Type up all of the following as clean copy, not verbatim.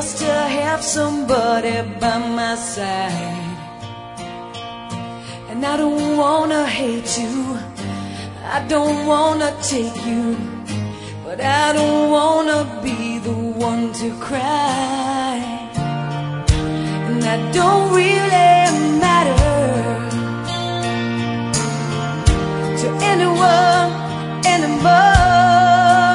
just to have somebody by my side. And I don't wanna hate you, I don't wanna take you, but I don't wanna be the one to cry. And that don't really matter to anyone anymore.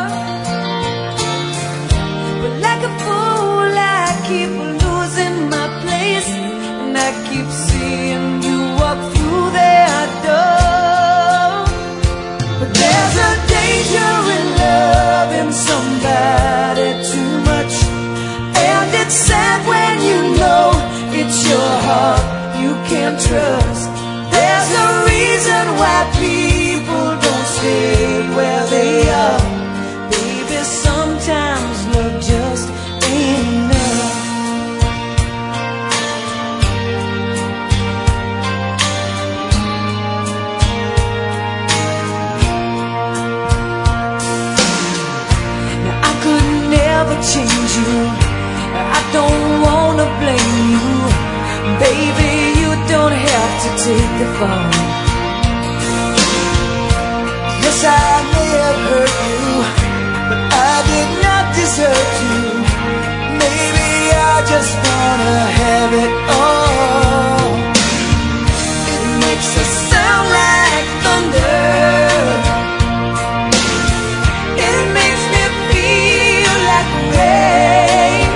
But like a fool I keep losing my place, and I keep seeing you walk through that door. But there's a danger in loving somebody too much, and it's sad when you know it's your heart you can't trust. There's a reason why people don't stay where they are. Baby, sometimes love just ain't enough. Now I could never change you, I don't wanna blame you. Baby, you don't have to take the fall. Yes, I may have hurt you, but I did not desert you. Maybe I just wanna have it all. It makes us sound like thunder, it makes me feel like rain,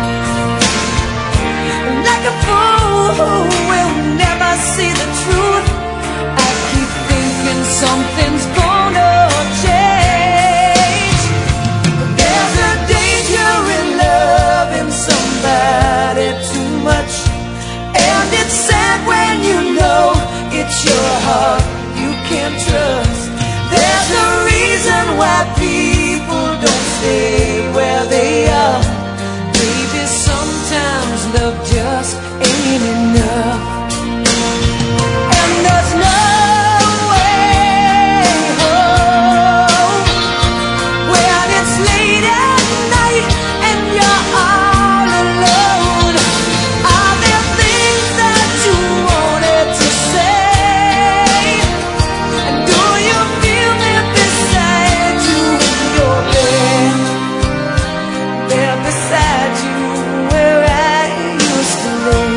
like a fool who will never see the truth. I keep thinking something's gonna change. But there's a danger in loving somebody too much, and it's sad when you know it's your heart you can't trust. There's a reason why people don't stay where they are. Baby, sometimes love just ain't enough. And there's no way home when it's late at night and you're all alone. Are there things that you wanted to say? And do you feel me beside you in your bed? There beside you where I used to lay.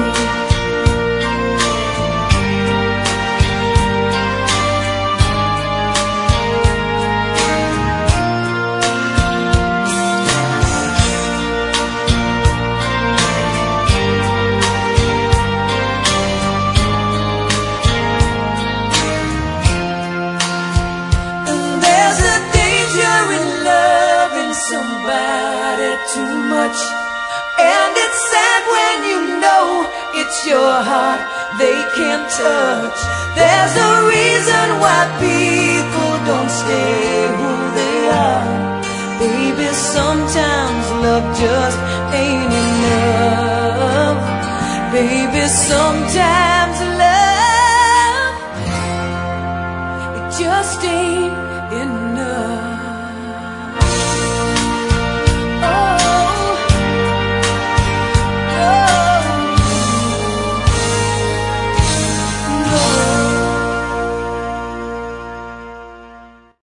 And there's a danger in loving somebody too much, and it's sad when you know it's your heart they can't touch. There's a reason why people don't stay who they are. Baby, sometimes love just ain't enough. Baby, sometimes love, it just ain't